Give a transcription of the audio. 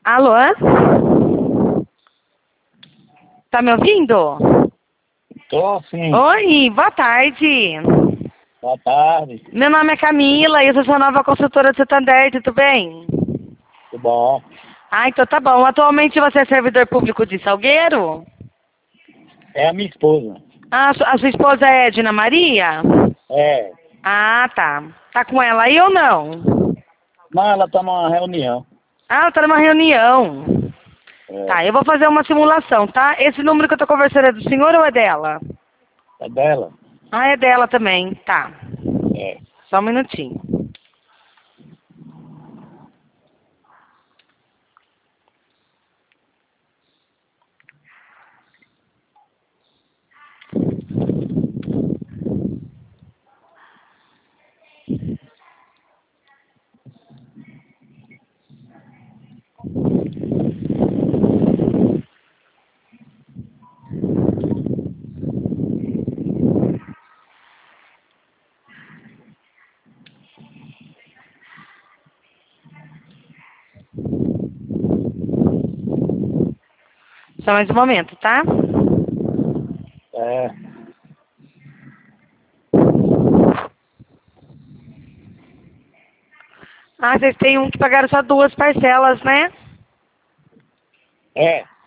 Alô? Tá me ouvindo? Tô sim. Oi, boa tarde. Boa tarde. Meu nome é Camila e eu sou sua nova consultora do Santander, tudo bem? Tudo bom? Ah, então tá bom. Atualmente você é servidor público de Salgueiro? É a minha esposa. Ah, a sua esposa é Dina Maria? É. Ah, tá. Tá com ela aí ou não? Não, ela tá numa reunião. Ah, ela tá numa reunião. É. Tá, eu vou fazer uma simulação, tá? Esse número que eu tô conversando é do senhor ou é dela? É dela? Ah, é dela também. Tá. É. Só um minutinho. Só mais um momento, tá? É. Ah, vocês têm um que pagaram só 2 parcelas, né? É.